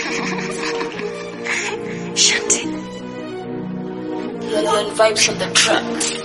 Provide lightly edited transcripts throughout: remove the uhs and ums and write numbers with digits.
Shanti. Learn vibes on the track.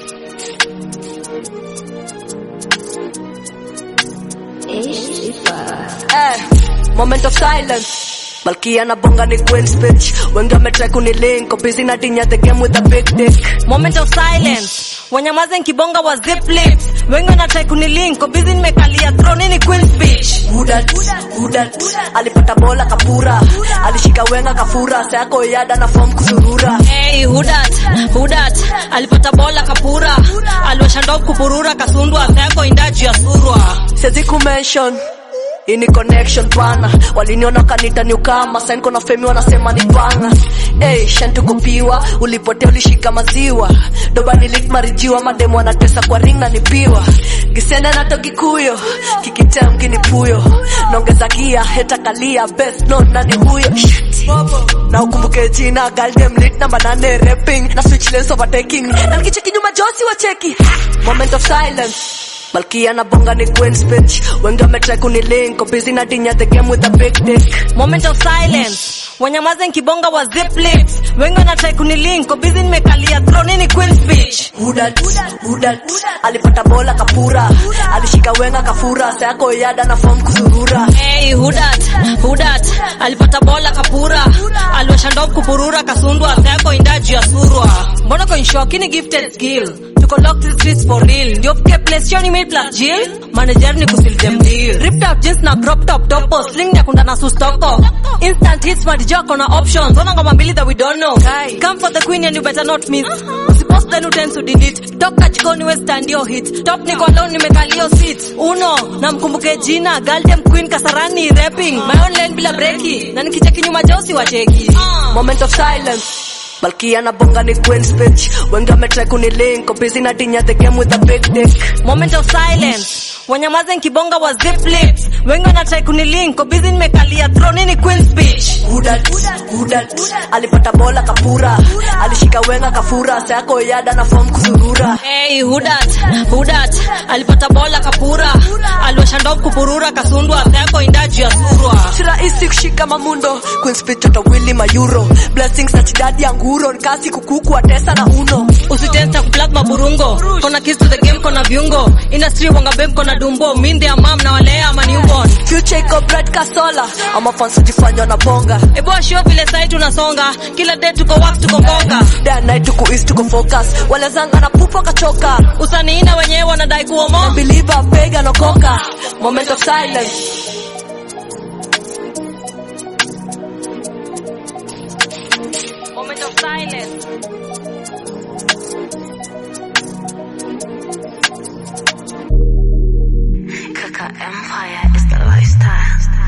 Moment of silence. Malkia na bonga ni Queen's bitch. Wengi wametry kunilink, busy na dinya the game with a big dick. Moment of silence. Wanyamaze nkibonga wa zip lips. Wengi wanatry kunilink, busy nimekalia throne ni Queen's bitch. Hudat alipata bola kapura, alishika wenga kafura, sayako yada na form kusurura. Hey Hudat alipata bola kapura, aliwasha ndoo kupurura kasundwa, sayako indaji ya surwa. Siwezi kumention ini connection pana, waliniona kanita ni ukama, sign kona femi wanasema ni panga. Shanti kupiwa, ulipotea ulishika maziwa, doba nilit marijiwa, mademu wanatesa kwa ring na nipiwa. Gisenda na toki kuyo, kikitem kini puyo, nongeza gia, heta kalia, best known na ni huyo. Na ukumbuke jina, girl dem lit namba 8 rapping, na switch lanes overtaking, na nikicheki nyuma josi wa cheki. Moment of silence. Malkia na bonga ni Queen's bitch. Wengi wametry kunilink, busy na dinya the game with a big dick. Moment of silence. Wanyamaze nkibonga wa zip lips. Wengi wanatry kunilink, busy nimekalia throne ni Queen's bitch. Hudat alipata bola kapura, alishika wenga kafura, sayako yada na form kusurura. Hey Hudat alipata bola kapura, aliwasha ndoo kupurura kasundwa, sayako indaji ya surwa. Mbona kwa inshoki ni gifted skill, tuko lock the streets for real. Ndio fike place shoni made plus Jill, manager ni kusil them deal. Ripped up jeans na crop top topo, sling na kunda na sustoko. Instant hits madijako na options, wana ngoma mbili that we don't know. Come for the queen and you better not miss. Usipost then utend to delete. Toka jikoni we stand your hit. Top niko alone nimekalio seat. Uno, na mkumbuke jina, girl dem queen kasarani rapping. My own lane bila breki, na nikicheki nyuma josi wa cheki. Moment of silence. Malkia na bonga ni Queen's bitch. Wengi wametry kunilink, busy na dinya the game with a big dick. Moment of silence. Wanyamaze nkibonga wa zip lips. Wengi wanatry kunilink, busy nimekalia throne ni Queen's bitch. Hudat alipata bola kapura, alishika wenga kafura, sayako yada na form kusurura. Hey Hudat alipata bola kapura, aliwasha ndoo kupurura kasundwa, sayako indaji ya surwa. Sirahisi kushika mamundo, Queen's bitch utawili mayuro. Blessings na chidadi ya nguro, nkasi kukuku atesa na uno. Usitenta kuplug maburungo, kona kiss to the game kona viungo. Industry wanga bem kona dumbo, minde ya mam na walea ama newborn. Future iko bright kasola, ama fans ujifanya na bonga. Ebo show vile sai tunasonga, kila day tuko wax tuko bonga. Day and night tuko east tuko focus, wale zanga na pupa kachoka. Usaniina wenyewe wanadai kuomo, na believer bega no koka. Moment of silence. Moment of silence. Kaka Empire is the lifestyle.